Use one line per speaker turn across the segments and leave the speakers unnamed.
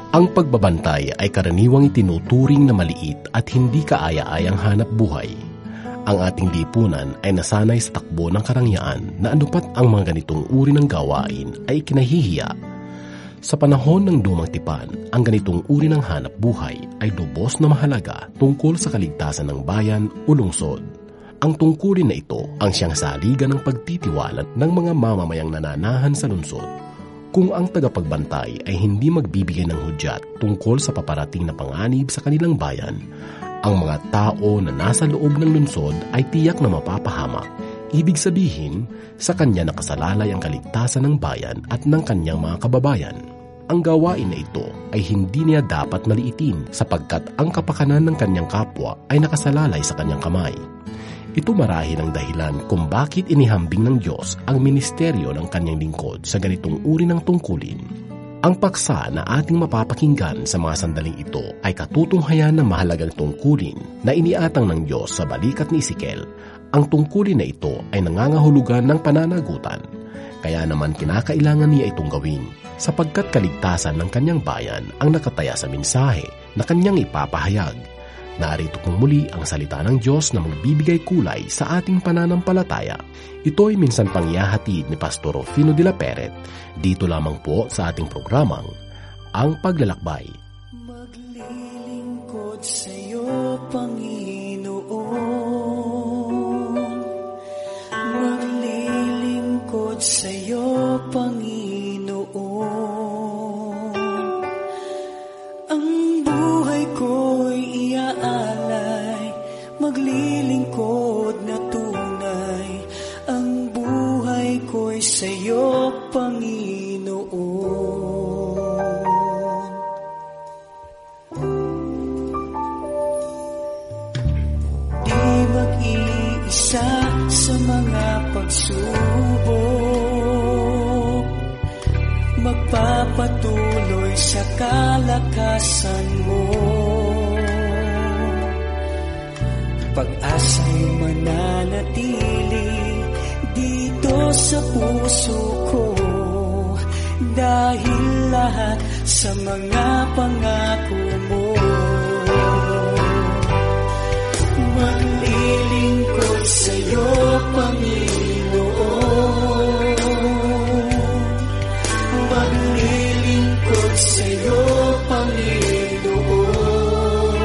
Ang pagbabantay ay karaniwang itinuturing na maliit at hindi kaaya-ayang hanap buhay. Ang ating lipunan ay nasanay sa takbo ng karangyaan na anupat ang mga ganitong uri ng gawain ay kinahihiya. Sa panahon ng Lumang Tipan, ang ganitong uri ng hanap buhay ay lubos na mahalaga tungkol sa kaligtasan ng bayan o lungsod. Ang tungkulin na ito ang siyang saligan ng pagtitiwala ng mga mamamayang nananahan sa lungsod. Kung ang tagapagbantay ay hindi magbibigay ng hudyat tungkol sa paparating na panganib sa kanilang bayan, ang mga tao na nasa loob ng lungsod ay tiyak na mapapahamak. Ibig sabihin, sa kanya nakasalalay ang kaligtasan ng bayan at ng kanyang mga kababayan. Ang gawain na ito ay hindi niya dapat maliitin sapagkat ang kapakanan ng kanyang kapwa ay nakasalalay sa kanyang kamay. Ito marahil ang dahilan kung bakit inihambing ng Diyos ang ministeryo ng kanyang lingkod sa ganitong uri ng tungkulin. Ang paksa na ating mapapakinggan sa mga sandaling ito ay katutunghayan ng mahalagang tungkulin na iniatang ng Diyos sa balikat ni Ezekiel. Ang tungkulin na ito ay nangangahulugan ng pananagutan. Kaya naman kinakailangan niya itong gawin sapagkat kaligtasan ng kanyang bayan ang nakataya sa mensahe na kanyang ipapahayag. Narito kong muli ang salita ng Diyos na magbibigay kulay sa ating pananampalataya. Ito ay minsan pangyahatid ni Pastor Rufino de la Peret dito lamang po sa ating programang Ang Paglalakbay.
Maglilingkod sa iyo, Panginoon. Maglilingkod sa iyo, Panginoon. Ang buhay ko'y iaalay, maglilingkod na tunay. Ang buhay ko'y sa iyo, Panginoon. Di mag-iisa sa mga pagsubok, magpapatuloy sa kalakasan mo. Pag-asa'y mananatili dito sa puso ko, dahil lahat sa mga pangako mo. Maglilingkod sa iyo, Panginoon. Maglilingkod sa iyo, Panginoon.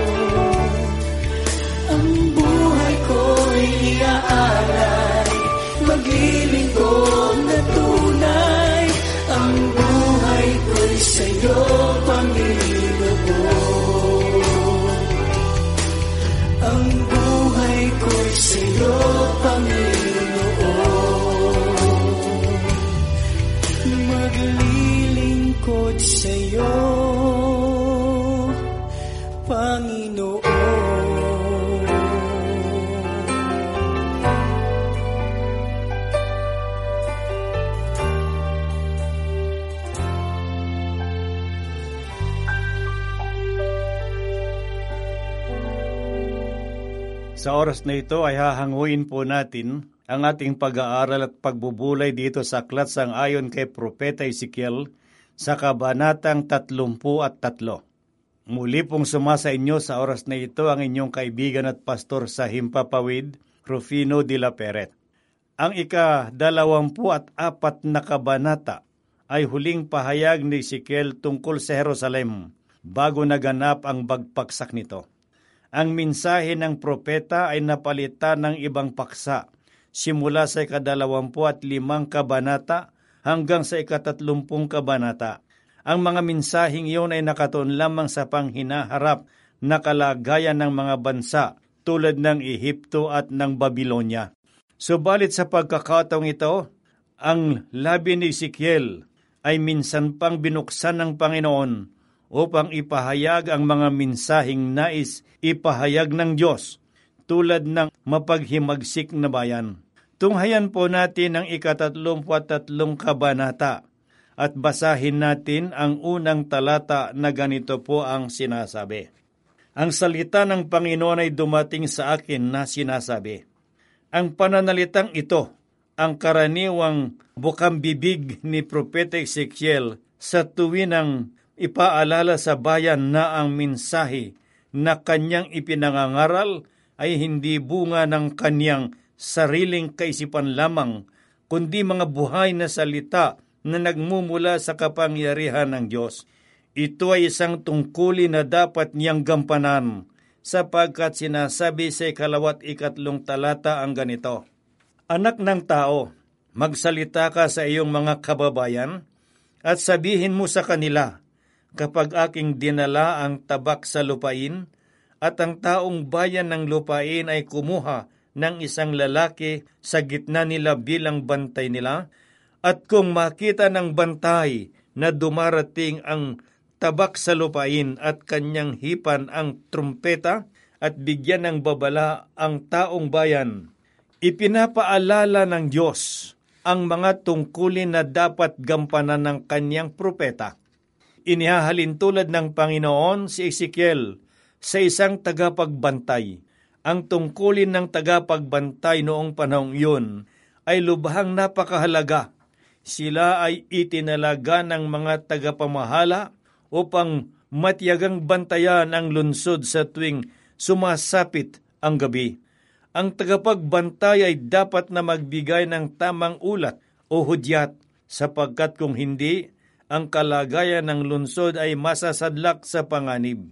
Ang buhay ko'y iaalay, maglilingkod na tunay. Ang buhay ko'y sa iyo, Panginoon. Ang buhay ko'y sa iyo, Panginoon. Maglilingkod sa iyo, Panginoon.
Sa oras na ito ay hahanguin po natin ang ating pag-aaral at pagbubulay dito sa aklat sang-ayon kay Propeta Ezekiel sa Kabanatang 33. Muli pong sumasa inyo sa oras na ito ang inyong kaibigan at pastor sa Himpapawid, Rufino de la Peret. Ang ika-24 na kabanata ay huling pahayag ni Ezekiel tungkol sa Jerusalem bago naganap ang bagpaksak nito. Ang mensahe ng propeta ay napalitan ng ibang paksa simula sa ika-25 kabanata hanggang sa ika-30 kabanata. Ang mga mensaheng iyon ay nakatuon lamang sa panghinaharap na kalagayan ng mga bansa tulad ng Ehipto at ng Babylonia. Subalit sa pagkakataong ito, ang labi ni Ezekiel ay minsan pang binuksan ng Panginoon upang ipahayag ang mga mensaheng nais ipahayag ng Diyos tulad ng mapaghimagsik na bayan. Tunghayan po natin ang ika-33 kabanata at basahin natin ang unang talata na ganito po ang sinasabi. Ang salita ng Panginoon ay dumating sa akin na sinasabi, ang pananalitang ito, ang karaniwang bukang bibig ni Propeta Ezekiel sa tuwinang ipaalala sa bayan na ang mensahe na kanyang ipinangangaral ay hindi bunga ng kanyang sariling kaisipan lamang, kundi mga buhay na salita na nagmumula sa kapangyarihan ng Diyos. Ito ay isang tungkulin na dapat niyang gampanan, sapagkat sinasabi sa 2 talata ang ganito, Anak ng tao, magsalita ka sa iyong mga kababayan at sabihin mo sa kanila, kapag aking dinala ang tabak sa lupain at ang taong bayan ng lupain ay kumuha ng isang lalaki sa gitna nila bilang bantay nila, at kung makita ng bantay na dumarating ang tabak sa lupain at kanyang hipan ang trumpeta at bigyan ng babala ang taong bayan, ipinapaalala ng Diyos ang mga tungkulin na dapat gampanan ng kanyang propeta. Inihahalin tulad ng Panginoon si Ezekiel sa isang tagapagbantay. Ang tungkulin ng tagapagbantay noong panahong iyon ay lubhang napakahalaga. Sila ay itinalaga ng mga tagapamahala upang matiyagang bantayan ang lungsod sa tuwing sumasapit ang gabi. Ang tagapagbantay ay dapat na magbigay ng tamang ulat o hudyat, sapagkat kung hindi, ang kalagayan ng lungsod ay masasadlak sa panganib.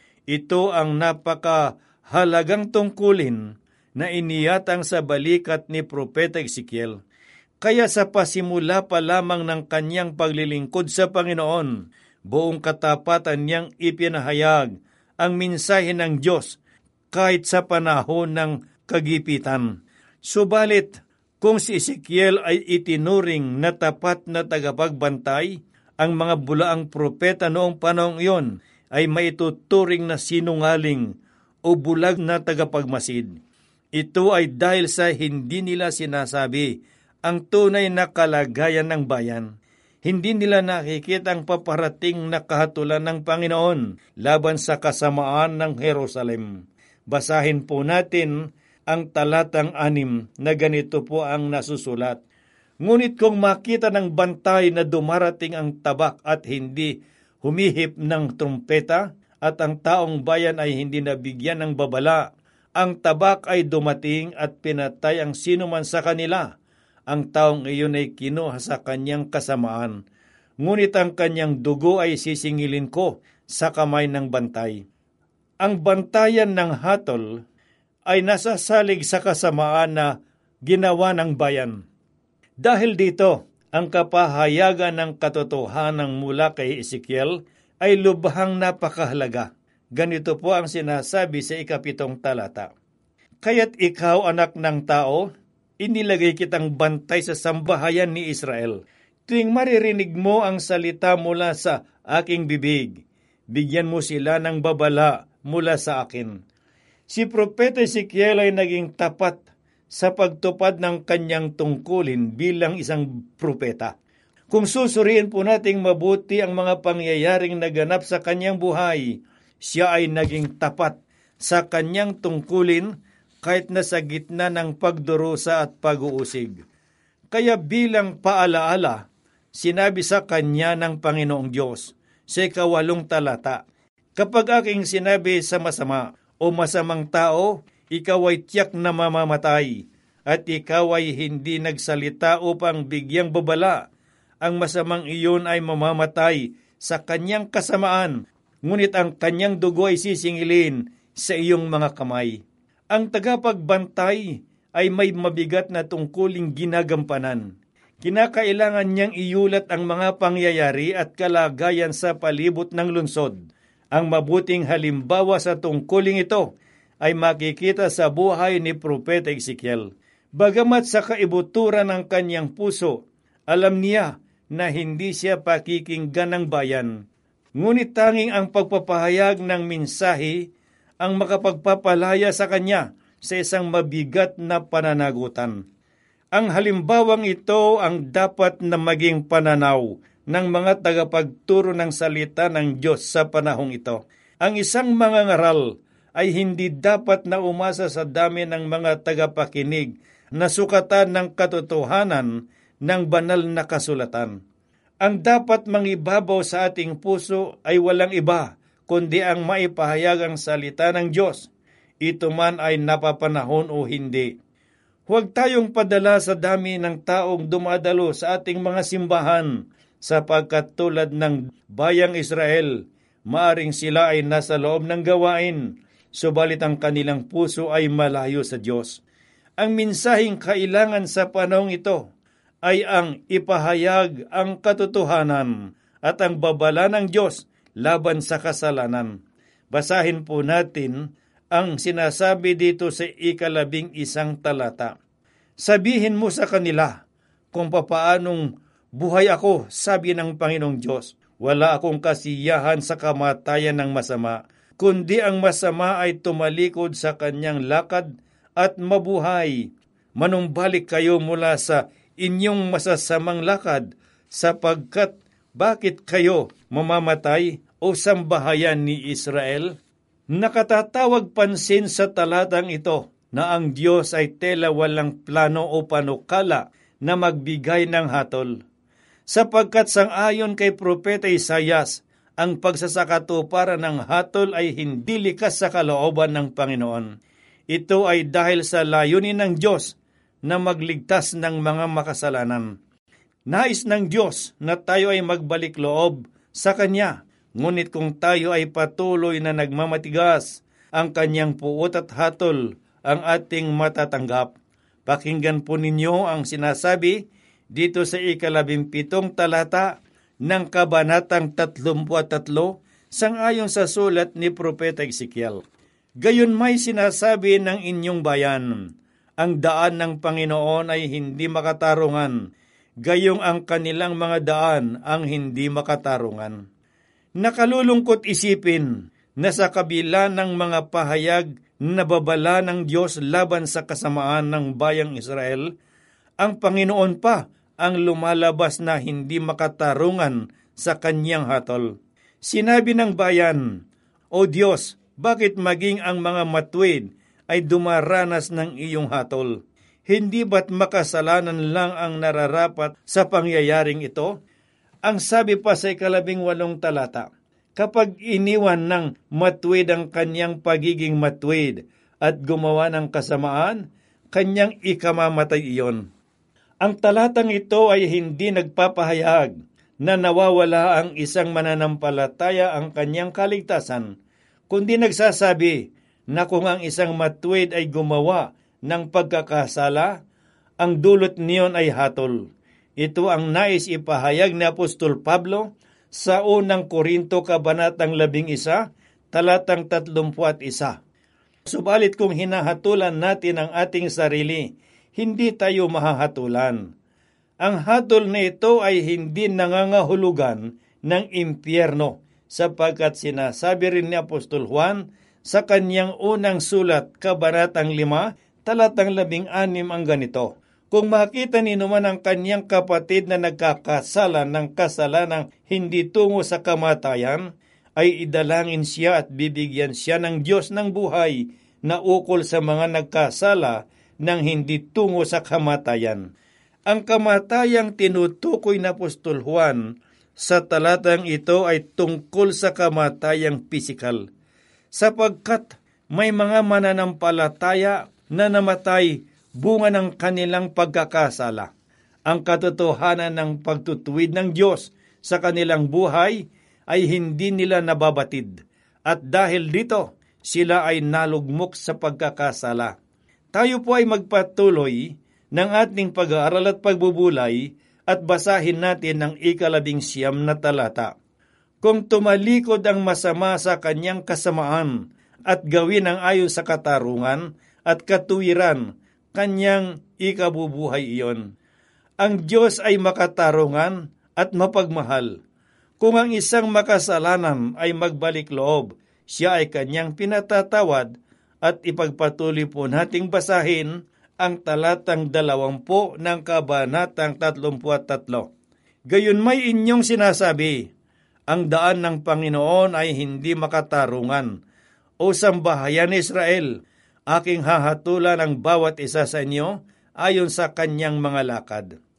Ito ang napakahalagang tungkulin na iniyatang sa balikat ni Propeta Ezekiel. Kaya sa pasimula pa lamang ng kanyang paglilingkod sa Panginoon, buong katapatan niyang ipinahayag ang mensahe ng Diyos kahit sa panahon ng kagipitan. Subalit, kung si Ezekiel ay itinuring na tapat na tagapagbantay, ang mga bulaang propeta noong panahong iyon ay maituturing na sinungaling o bulag na tagapagmasid. Ito ay dahil sa hindi nila sinasabi ang tunay na kalagayan ng bayan. Hindi nila nakikita ang paparating na kahatulan ng Panginoon laban sa kasamaan ng Jerusalem. Basahin po natin ang talatang 6 na ganito po ang nasusulat. Ngunit kung makita ng bantay na dumarating ang tabak at hindi humihip ng trumpeta at ang taong bayan ay hindi nabigyan ng babala, ang tabak ay dumating at pinatay ang sinuman sa kanila. Ang taong iyon ay kinuha sa kanyang kasamaan, ngunit ang kanyang dugo ay sisingilin ko sa kamay ng bantay. Ang bantayan ng hatol ay nasasalig sa kasamaan na ginawa ng bayan. Dahil dito, ang kapahayagan ng katotohanan mula kay Ezekiel ay lubhang napakahalaga. Ganito po ang sinasabi sa 7 talata. Kaya't ikaw, anak ng tao, inilagay kitang bantay sa sambahayan ni Israel. Tuwing maririnig mo ang salita mula sa aking bibig, bigyan mo sila ng babala mula sa akin. Si Propeta Ezekiel ay naging tapat sa pagtupad ng kanyang tungkulin bilang isang propeta. Kung susuriin po nating mabuti ang mga pangyayaring naganap sa kanyang buhay, siya ay naging tapat sa kanyang tungkulin kahit na sa gitna ng pagdurusa at pag-uusig. Kaya bilang paalaala, sinabi sa kanya ng Panginoong Diyos sa 8 talata, kapag aking sinabi sa masama o masamang tao, ikaw ay tiyak na mamamatay, at ikaw ay hindi nagsalita upang bigyang babala, ang masamang iyon ay mamamatay sa kanyang kasamaan, ngunit ang kanyang dugo ay sisingilin sa iyong mga kamay. Ang tagapagbantay ay may mabigat na tungkuling ginagampanan. Kinakailangan niyang iulat ang mga pangyayari at kalagayan sa palibot ng lungsod. Ang mabuting halimbawa sa tungkuling ito ay makikita sa buhay ni Propeta Ezekiel. Bagamat sa kaibuturan ng kanyang puso, alam niya na hindi siya pakikinggan ng bayan. Ngunit tanging ang pagpapahayag ng mensahe ang makapagpapalaya sa kanya sa isang mabigat na pananagutan. Ang halimbawang ito ang dapat na maging pananaw ng mga tagapagturo ng salita ng Diyos sa panahong ito. Ang isang mangangaral ay hindi dapat na umasa sa dami ng mga tagapakinig na sukatan ng katotohanan ng banal na kasulatan. Ang dapat mangibabaw sa ating puso ay walang iba, kundi ang maipahayag ang salita ng Diyos. Ito man ay napapanahon o hindi. Huwag tayong padala sa dami ng taong dumadalo sa ating mga simbahan, sapagkat tulad ng bayang Israel, maaring sila ay nasa loob ng gawain, subalit ang kanilang puso ay malayo sa Diyos. Ang minsaheng kailangan sa panahong ito ay ang ipahayag ang katotohanan at ang babala ng Diyos laban sa kasalanan. Basahin po natin ang sinasabi dito sa 11 talata. Sabihin mo sa kanila kung papaanong buhay ako, sabi ng Panginoong Diyos. Wala akong kasiyahan sa kamatayan ng masama, kundi ang masama ay tumalikod sa kanyang lakad at mabuhay. Manumbalik kayo mula sa inyong masasamang lakad, sapagkat bakit kayo mamamatay o sambahayan ni Israel? Nakatatawag pansin sa talatang ito na ang Diyos ay tela walang plano o panukala na magbigay ng hatol. Sapagkat sangayon kay Propeta Isaias, ang pagsasakatuparan ng hatol ay hindi likas sa kalooban ng Panginoon. Ito ay dahil sa layunin ng Diyos na magligtas ng mga makasalanan. Nais ng Diyos na tayo ay magbalik loob sa Kanya. Ngunit kung tayo ay patuloy na nagmamatigas, ang kanyang puot at hatol ang ating matatanggap. Pakinggan po ninyo ang sinasabi dito sa 17 talata ng Kabanatang 33 sangayon sa sulat ni Propeta Ezekiel. Gayon may sinasabi ng inyong bayan, ang daan ng Panginoon ay hindi makatarungan, gayong ang kanilang mga daan ang hindi makatarungan. Nakalulungkot isipin na sa kabila ng mga pahayag na babala ng Diyos laban sa kasamaan ng bayang Israel, ang Panginoon pa ang lumalabas na hindi makatarungan sa kanyang hatol. Sinabi ng bayan, O Diyos, bakit maging ang mga matuwid ay dumaranas ng iyong hatol? Hindi ba't makasalanan lang ang nararapat sa pangyayaring ito? Ang sabi pa sa 18 talata, kapag iniwan ng matuwid ang kanyang pagiging matuwid at gumawa ng kasamaan, kanyang ikamamatay iyon. Ang talatang ito ay hindi nagpapahayag na nawawala ang isang mananampalataya ang kanyang kaligtasan, kundi nagsasabi na kung ang isang matuwid ay gumawa ng pagkakasala, ang dulot niyon ay hatol. Ito ang nais ipahayag ni Apostol Pablo sa unang Korinto Kabanatang 11, talatang 31. Subalit kung hinahatulan natin ang ating sarili, hindi tayo mahahatulan. Ang hatol na ito ay hindi nangangahulugan ng impyerno, sapagkat sinasabi rin ni Apostol Juan sa kanyang unang sulat, Kabanatang 5, talatang 16 ang ganito. Kung makita ni naman ang kanyang kapatid na nagkakasala ng kasalanang hindi tungo sa kamatayan, ay idalangin siya at bibigyan siya ng Diyos ng buhay na ukol sa mga nagkasala ng hindi tungo sa kamatayan. Ang kamatayang tinutukoy na Apostol Juan sa talatang ito ay tungkol sa kamatayang pisikal, sapagkat may mga mananampalataya na namatay bunga ng kanilang pagkakasala. Ang katotohanan ng pagtutuwid ng Diyos sa kanilang buhay ay hindi nila nababatid, at dahil dito, sila ay nalugmok sa pagkakasala. Tayo po ay magpatuloy ng ating pag-aaral at pagbubulay at basahin natin ang 19 na talata. Kung tumalikod ang masama sa kanyang kasamaan at gawin ang ayon sa katarungan at katuwiran, kanyang ikabubuhay iyon. Ang Diyos ay makatarungan at mapagmahal. Kung ang isang makasalanan ay magbalik loob, siya ay kanyang pinatatawad, at ipagpatuloy po nating basahin ang talatang 20 ng Kabanatang 33. Gayon may inyong sinasabi, ang daan ng Panginoon ay hindi makatarungan. O sambahayan ni Israel, aking hahatulan ang bawat isa sa inyo ayon sa kanyang mga lakad.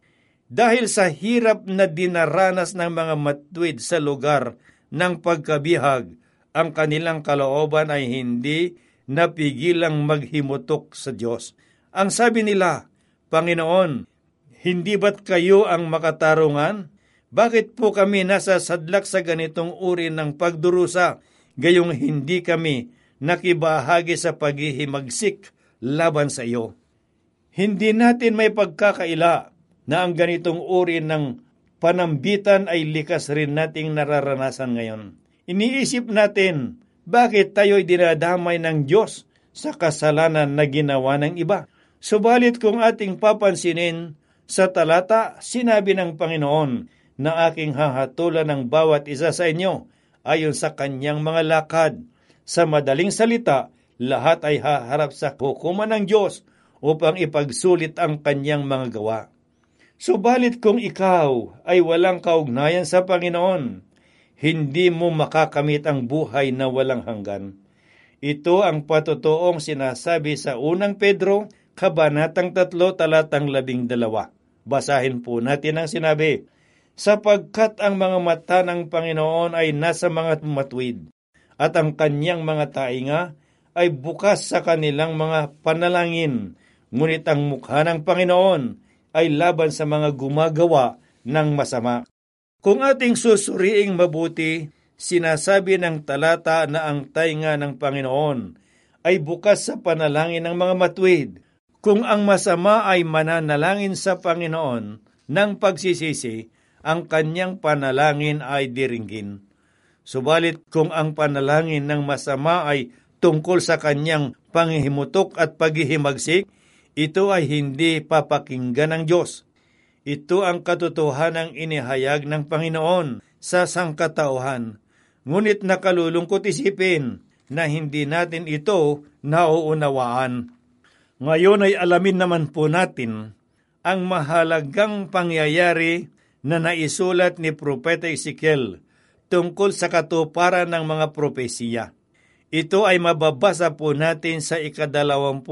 Dahil sa hirap na dinaranas ng mga matuwid sa lugar ng pagkabihag, ang kanilang kalooban ay hindi napigilang maghimutok sa Diyos. Ang sabi nila, Panginoon, hindi ba't kayo ang makatarungan? Bakit po kami nasa sadlak sa ganitong uri ng pagdurusa, gayong hindi kami nakibahagi sa paghihimagsik laban sa iyo? Hindi natin may pagkakaila na ang ganitong uri ng panambitan ay likas rin nating nararanasan ngayon. Iniisip natin, bakit tayo'y dinadamay ng Diyos sa kasalanan na ginawa ng iba? Subalit kung ating papansinin, sa talata, sinabi ng Panginoon na aking hahatulan ng bawat isa sa inyo ayon sa kanyang mga lakad. Sa madaling salita, lahat ay haharap sa hukuman ng Diyos upang ipagsulit ang kanyang mga gawa. Subalit kung ikaw ay walang kaugnayan sa Panginoon, hindi mo makakamit ang buhay na walang hanggan. Ito ang patutuong sinasabi sa unang Pedro, Kabanatang 3, talatang 12. Basahin po natin ang sinabi, sapagkat ang mga mata ng Panginoon ay nasa mga matuwid, at ang kanyang mga tainga ay bukas sa kanilang mga panalangin, ngunit ang mukha ng Panginoon ay laban sa mga gumagawa ng masama. Kung ating susuriing mabuti, sinasabi ng talata na ang tainga ng Panginoon ay bukas sa panalangin ng mga matuwid. Kung ang masama ay mananalangin sa Panginoon ng pagsisisi, ang kanyang panalangin ay diringgin. Subalit kung ang panalangin ng masama ay tungkol sa kanyang panghihimutok at paghihimagsik, ito ay hindi papakinggan ng Diyos. Ito ang katotohanang inihayag ng Panginoon sa sangkatauhan. Ngunit nakalulungkot isipin na hindi natin ito nauunawaan. Ngayon ay alamin naman po natin ang mahalagang pangyayari na naisulat ni Propeta Ezekiel tungkol sa katuparan ng mga propesiya. Ito ay mababasa po natin sa 21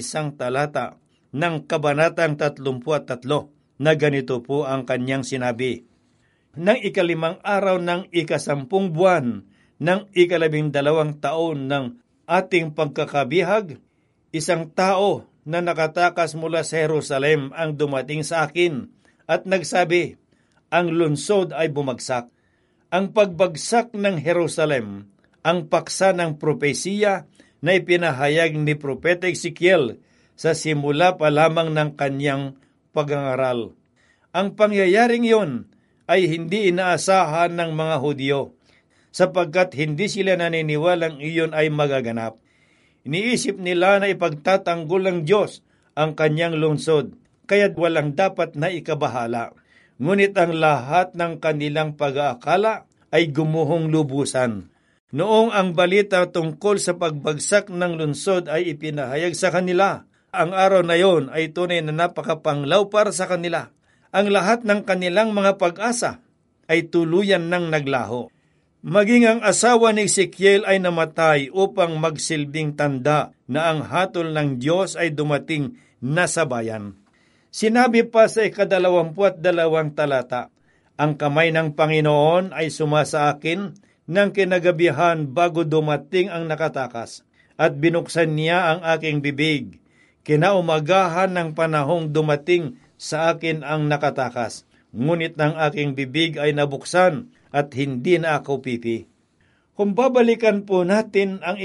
talata ng Kabanatang 33 na ganito po ang kanyang sinabi. Nang 5 araw ng 10 buwan ng 12 taon ng ating pagkakabihag, isang tao na nakatakas mula sa Jerusalem ang dumating sa akin at nagsabi, ang lungsod ay bumagsak. Ang pagbagsak ng Jerusalem, ang paksa ng propesiya na ipinahayag ni Propeta Ezekiel sa simula pa lamang ng kanyang pagangaral. Ang pangyayaring iyon ay hindi inaasahan ng mga Hudyo, sapagkat hindi sila naniniwalang iyon ay magaganap. Iniisip nila na ipagtatanggol ng Diyos ang kanyang lungsod, kaya't walang dapat na ikabahala. Ngunit ang lahat ng kanilang pag-aakala ay gumuhong lubusan. Noong ang balita tungkol sa pagbagsak ng lungsod ay ipinahayag sa kanila, ang araw na yon ay tunay na napakapanglaw para sa kanila. Ang lahat ng kanilang mga pag-asa ay tuluyan ng naglaho. Maging ang asawa ni Ezekiel ay namatay upang magsilbing tanda na ang hatol ng Diyos ay dumating na sa bayan. Sinabi pa sa 22 talata, ang kamay ng Panginoon ay sumasa akin ng kinagabihan bago dumating ang nakatakas, at binuksan niya ang aking bibig. Kinaumagahan ng panahong dumating sa akin ang nakatakas, ngunit ang aking bibig ay nabuksan at hindi na ako pipi. Kung babalikan po natin ang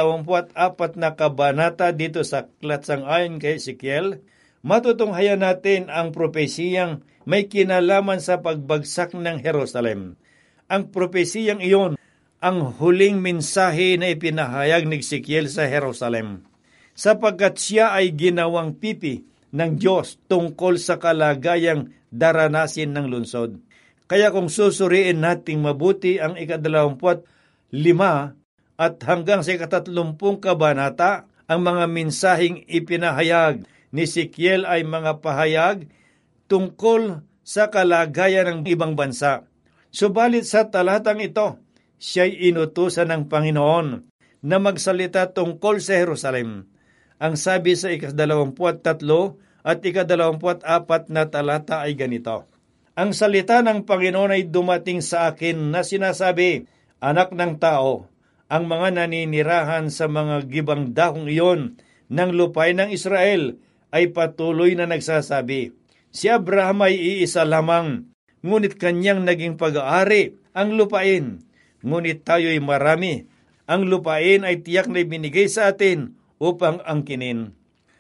24 na kabanata dito sa aklat sang-ayon kay Ezekiel, matutunghayan natin ang propesiyang may kinalaman sa pagbagsak ng Jerusalem. Ang propesiyang iyon, ang huling mensahe na ipinahayag ni Ezekiel sa Jerusalem, sapagkat siya ay ginawang pipi ng Diyos tungkol sa kalagayang daranasin ng lungsod. Kaya kung susuriin nating mabuti ang 25 at hanggang sa 30 kabanata, ang mga mensaheng ipinahayag ni Ezekiel ay mga pahayag tungkol sa kalagayan ng ibang bansa. Subalit sa talatang ito, siya'y inutusan ng Panginoon na magsalita tungkol sa Jerusalem. Ang sabi sa 23 at 24 na talata ay ganito. Ang salita ng Panginoon ay dumating sa akin na sinasabi, Anak ng tao, ang mga naninirahan sa mga gibang dahong iyon ng lupain ng Israel ay patuloy na nagsasabi, Si Abraham ay iisa lamang, ngunit kanyang naging pag-aari ang lupain. Ngunit tayo'y marami. Ang lupain ay tiyak na binigay sa atin upang angkinin.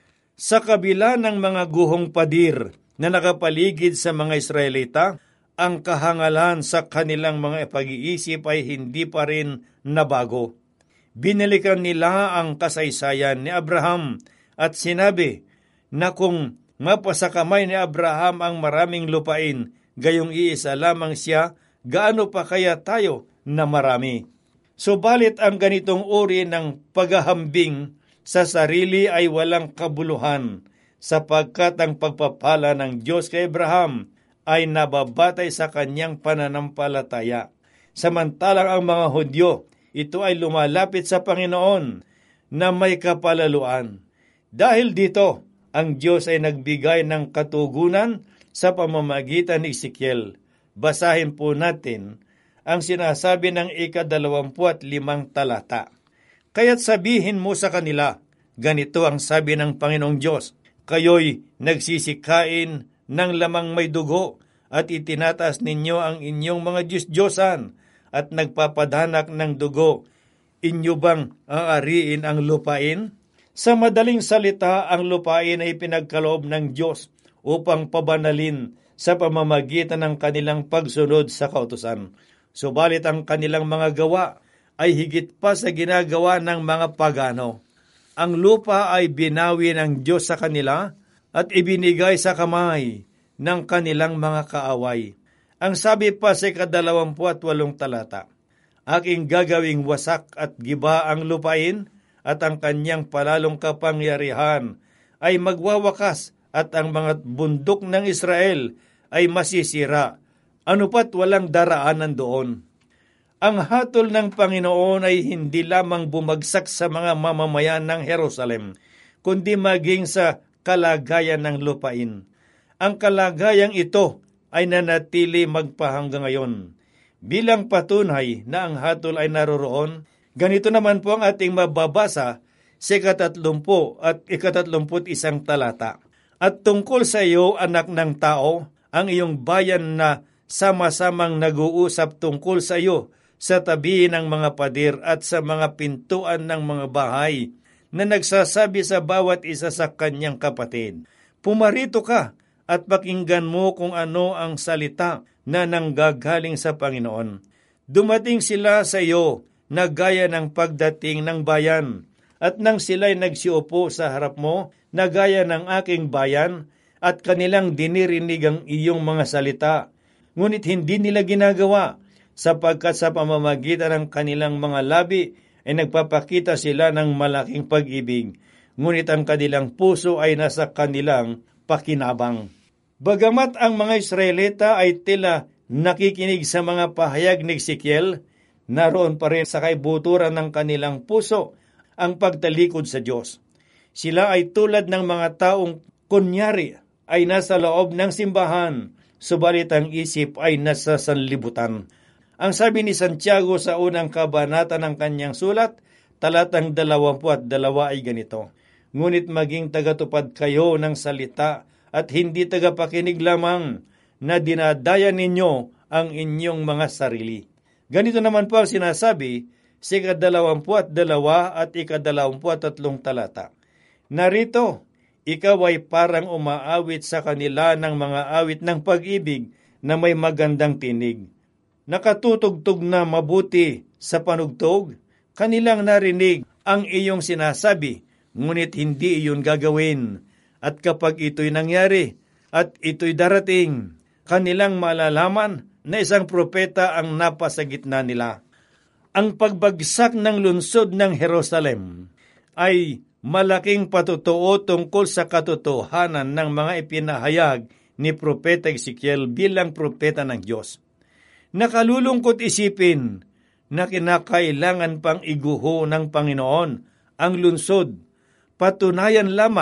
Sa kabila ng mga guhong padir na nakapaligid sa mga Israelita, ang kahangalan sa kanilang mga pag-iisip ay hindi pa rin nabago. Binalikan nila ang kasaysayan ni Abraham at sinabi na kung mapasakamay ni Abraham ang maraming lupain, gayong iisa lamang siya, gaano pa kaya tayo na marami? Subalit ang ganitong uri ng paghahambing sa sarili ay walang kabuluhan, sapagkat ang pagpapala ng Diyos kay Abraham ay nababatay sa kanyang pananampalataya. Samantalang ang mga Hudyo, ito ay lumalapit sa Panginoon na may kapalaluan. Dahil dito, ang Diyos ay nagbigay ng katugunan sa pamamagitan ni Ezekiel. Basahin po natin ang sinasabi ng 25 talata. Kaya't sabihin mo sa kanila, ganito ang sabi ng Panginoong Diyos, Kayo'y nagsisikain ng lamang may dugo at itinataas ninyo ang inyong mga Diyos-Diyosan at nagpapadanak ng dugo. Inyo bang aariin ang lupain? Sa madaling salita, ang lupain ay pinagkaloob ng Diyos upang pabanalin sa pamamagitan ng kanilang pagsunod sa kautusan. Subalit ang kanilang mga gawa ay higit pa sa ginagawa ng mga pagano. Ang lupa ay binawi ng Diyos sa kanila at ibinigay sa kamay ng kanilang mga kaaway. Ang sabi pa sa 28 talata, Aking gagawing wasak at giba ang lupain at ang kanyang palalong kapangyarihan ay magwawakas at ang mga bundok ng Israel ay masisira. Ano pat walang daraanan doon. Ang hatol ng Panginoon ay hindi lamang bumagsak sa mga mamamayan ng Jerusalem, kundi maging sa kalagayan ng lupain. Ang kalagayang ito ay nanatili magpahanggang ngayon. Bilang patunay na ang hatol ay naroroon, ganito naman po ang ating mababasa sa 30 at 31 talata. At tungkol sa iyo, anak ng tao, ang iyong bayan na sama-samang nag-uusap tungkol sa iyo sa tabi ng mga pader at sa mga pintuan ng mga bahay na nagsasabi sa bawat isa sa kanyang kapatid, Pumarito ka at pakinggan mo kung ano ang salita na nanggagaling sa Panginoon. Dumating sila sa iyo na gaya ng pagdating ng bayan, at nang sila'y nagsiupo sa harap mo na gaya ng aking bayan, at kanilang dinirinig ang iyong mga salita, ngunit hindi nila ginagawa, sapagkat sa pamamagitan ng kanilang mga labi ay nagpapakita sila ng malaking pag-ibig, ngunit ang kanilang puso ay nasa kanilang pakinabang. Bagamat ang mga Israelita ay tila nakikinig sa mga pahayag ni Ezekiel, naroon pa rin sa kaibuturan ng kanilang puso ang pagtalikod sa Diyos. Sila ay tulad ng mga taong kunyari ay nasa loob ng simbahan, subalit ang isip ay nasa sanlibutan. Ang sabi ni Santiago sa unang kabanata ng kanyang sulat, talatang 22 ay ganito, Ngunit maging tagatupad kayo ng salita at hindi tagapakinig lamang, na dinadaya ninyo ang inyong mga sarili. Ganito naman po ang sinasabi sa 22 at 23 talata. Narito, ikaw ay parang umaawit sa kanila ng mga awit ng pag-ibig na may magandang tinig. Nakatutugtog na mabuti sa panugtog, kanilang narinig ang iyong sinasabi, ngunit hindi iyon gagawin. At kapag ito'y nangyari at ito'y darating, kanilang malalaman na isang propeta ang napasa gitna nila. Ang pagbagsak ng lungsod ng Jerusalem ay malaking patutuo tungkol sa katotohanan ng mga ipinahayag ni Propeta Ezekiel bilang propeta ng Diyos. Nakalulungkot isipin na kinakailangan pang iguho ng Panginoon ang lungsod. Patunayan lamang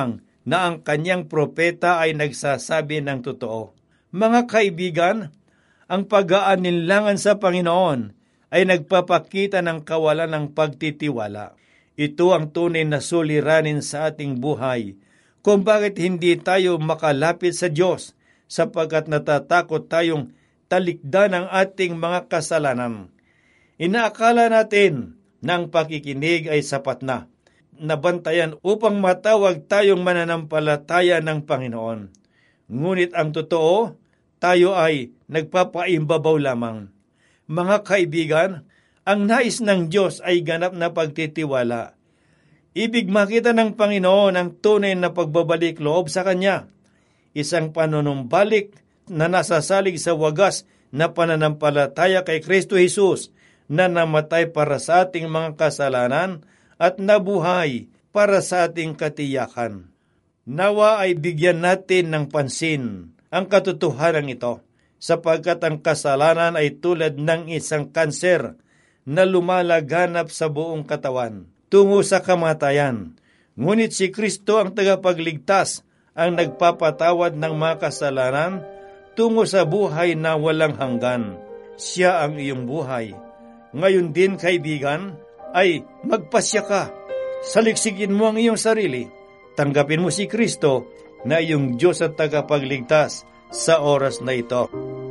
na ang kanyang propeta ay nagsasabi ng totoo. Mga kaibigan, ang pag-aalinlangan sa Panginoon ay nagpapakita ng kawalan ng pagtitiwala. Ito ang tunay na suliranin sa ating buhay kung bakit hindi tayo makalapit sa Diyos, sapagkat natatakot tayong talikdan ang ating mga kasalanan. Inaakala natin na ang pakikinig ay sapat na, nabantayan upang matawag tayong mananampalataya ng Panginoon. Ngunit ang totoo, tayo ay nagpapaimbabaw lamang. Mga kaibigan, ang nais ng Diyos ay ganap na pagtitiwala. Ibig makita ng Panginoon ang tunay na pagbabalik loob sa Kanya. Isang panunumbalik na nasasalig sa wagas na pananampalataya kay Kristo Jesus na namatay para sa ating mga kasalanan at nabuhay para sa ating katiyakan. Nawa ay bigyan natin ng pansin ang katotohanan ito, sapagkat ang kasalanan ay tulad ng isang kanser na lumalaganap sa buong katawan tungo sa kamatayan. Ngunit si Kristo ang tagapagligtas, ang nagpapatawad ng mga kasalanan tungo sa buhay na walang hanggan. Siya ang iyong buhay. Ngayon din, kaibigan, ay magpasya ka. Saliksikin mo ang iyong sarili. Tanggapin mo si Kristo na iyong Diyos at tagapagligtas sa oras na ito.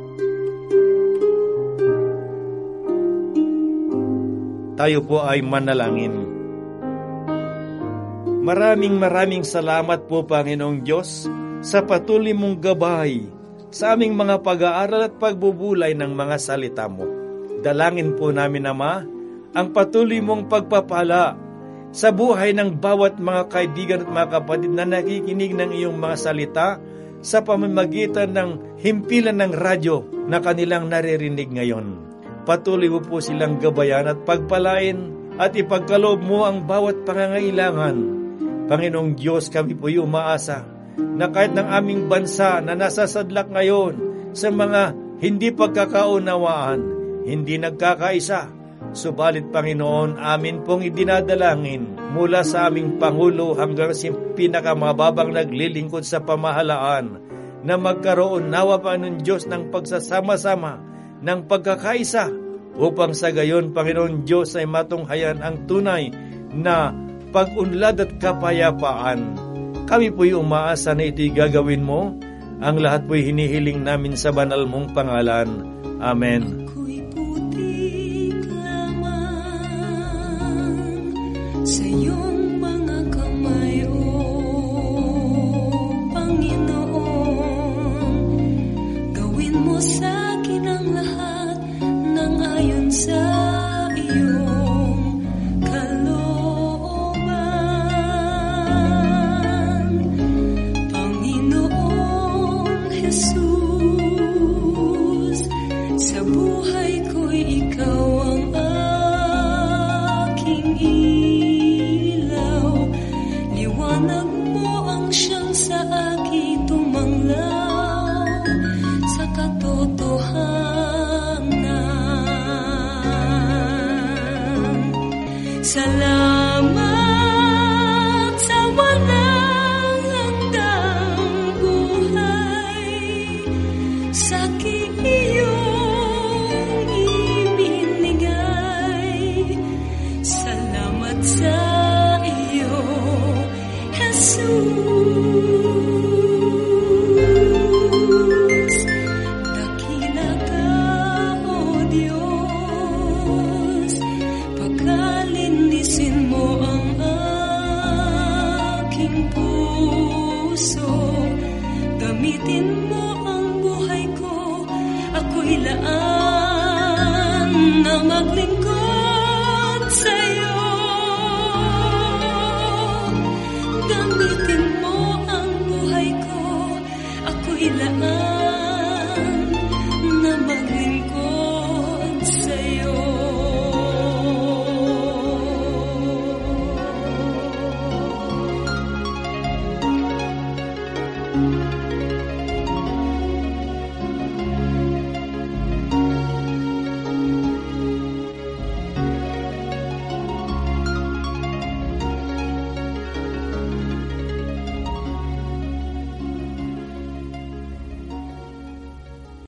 Tayo po ay manalangin. Maraming salamat po, Panginoong Diyos, sa patuloy mong gabay sa aming mga pag-aaral at pagbubulay ng mga salita mo. Dalangin po namin, Ama, ang patuloy mong pagpapala sa buhay ng bawat mga kaibigan at mga kapatid na nakikinig ng iyong mga salita sa pamamagitan ng himpilan ng radyo na kanilang naririnig ngayon. Patuloy mo po silang gabayan at pagpalain at ipagkaloob mo ang bawat pangangailangan. Panginoong Diyos, kami po umaasa na kahit ng aming bansa na nasasadlak ngayon sa mga hindi pagkakaunawaan, hindi nagkakaisa, subalit Panginoon, amin pong idinadalangin mula sa aming Pangulo hanggang sa pinakamababang naglilingkod sa pamahalaan na magkaroon nawa, Panginoon Diyos, ng pagsasama-sama, ng pagkakaisa, upang sa gayon, Panginoon Diyos, ay matunghayan ang tunay na pag-unlad at kapayapaan. Kami po'y umaasa na ito'y gagawin mo. Ang lahat po'y hinihiling namin sa banal mong pangalan. Amen.
Ako'y putik lamang sa iyong mga kamay, O Panginoon. Gawin mo sa akin ang lahat ng ayon sa iyong salamat sa walang hanggang buhay, sa aking iyong ibinigay. Salamat sa iyo, Jesus. Dakila ka, O Diyos, pagkalinisin mo ang aking puso. Gamitin mo ang buhay ko, ako'y laan na maglingkod